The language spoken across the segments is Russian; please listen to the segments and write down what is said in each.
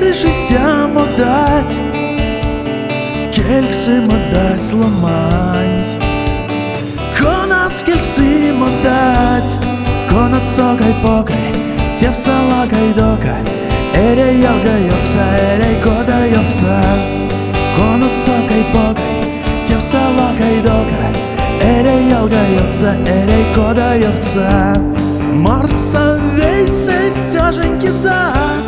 шестям отдать, кельксим отдать ломать, конат скельксим отдать, конат сокой покой, тев салакой дока, эрей ялга йокса, эрей кода йокса, конат сокой покой, тев салакой дока, эрей ялга йокса, эрей кода йокса. Марса вейсе тяженький за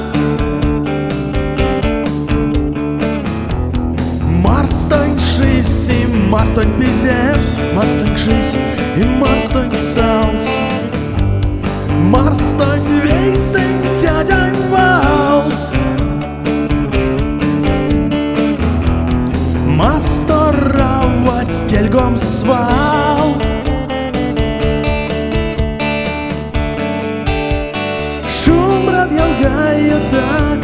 Марстонь шись и марстонь пиземс, марстонь шись и марстонь салс, марстонь вейсе тядянь валс, масторовать кельгом свал. Шум рад ялгая так,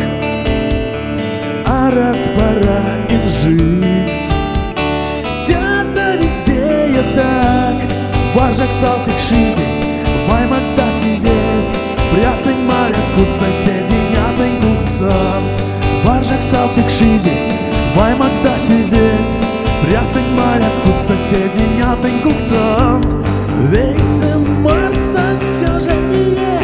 а рад пора им жить. Тята везде я так, варжак салтик шизень, ваймак да сизеть, пряцень марят кут сосединятень кухцам. Варжак салтик шизень, ваймак да сизеть, пряцень марят кут сосединятень кухцам. Вейсем марса тяженее,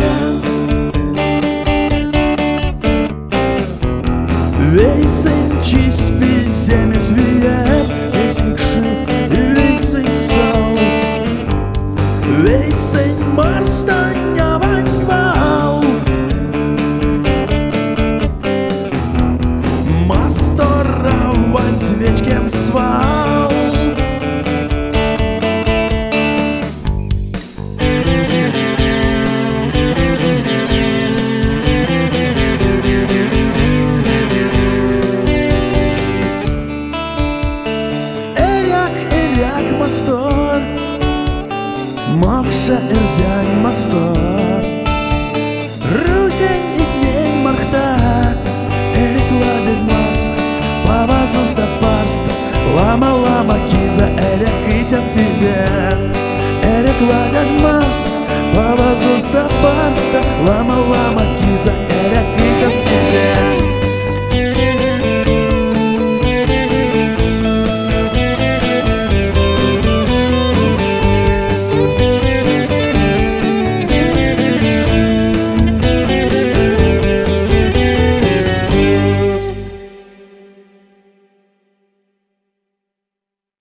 вейсен чист пиземе звиет, вейсен кши и вейсен сал, вейсен марстань ваньвал, масторовать вечкем свал. Мастор, Макша эрзянь мастор, Русень и днень мархта, Эрик ладезь Марс, Павазу стопарста, Лама киза, Эрик итят сизен. Эрик ладезь Марс, Павазу стопарста, Лама киза, Эрик